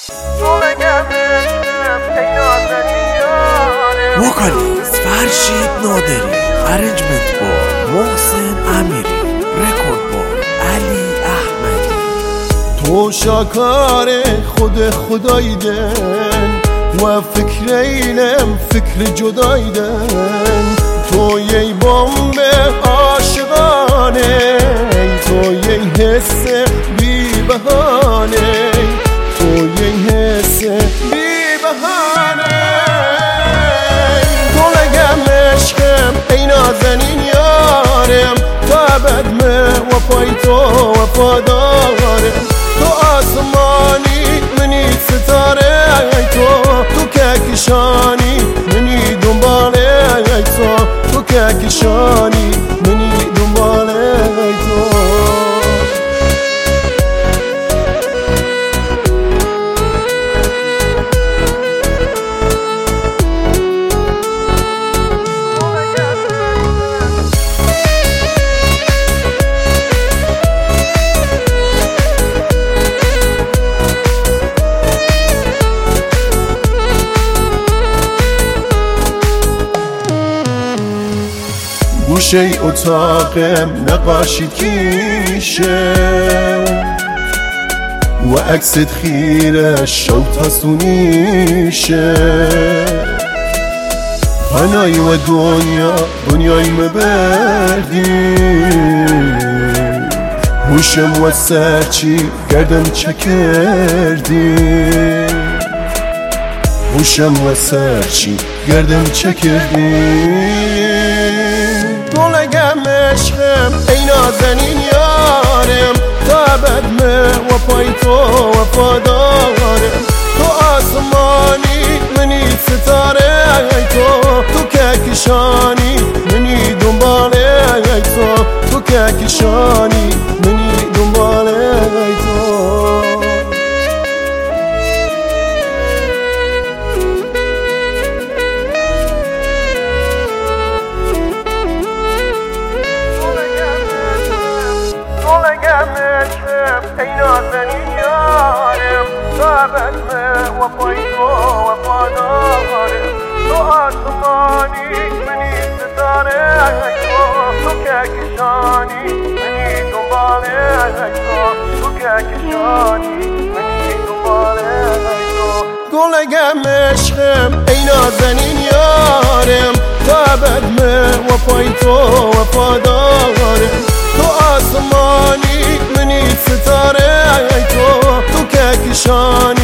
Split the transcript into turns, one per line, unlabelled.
وکالیست فرشید نادری، ارنجمنت با محسن امیری، رکورد با علی احمدی.
تو شاکار خدایدن و فکر اینم فکر جدایدن. تو یه بمب عاشقانه، تو یه حس بی بهانه، تو یه حس بی بهانه. تو لگم عشقم ای نازنین یارم، تا ابد من وفای تو وفادارم. تو آسمانی منی ستاره، تو کهکشانی منی دنباله، تو کهکشانی منی دنباله تو. گوشه اتاقم نقاشید کیشه و عکست خیره شو تاسونیشه. پنایی و دنیایی مبردی، هوشم و سرچی گردم چکردی، هوشم و سرچی گردم چکردی. تو لگم عشقم ای نازنین یارم، تا ابد من وفای تو وفادارم. تو آسمانی منی ستاره، تو کهکشانی منی دنباله، تو کهکشانی منی دنباله تو. ای نازنین یارم، تو ابد من وفای تو وفادارم. تو آسمانی منی ستاره، تو کهکشانی منی دنباله، تو کهکشانی منی دنباله تو. گلگم عشقم ای نازنین یارم، تو ابد من وفای تو وفادارم. تو آسمانی منی ستاره، تو کهکشانی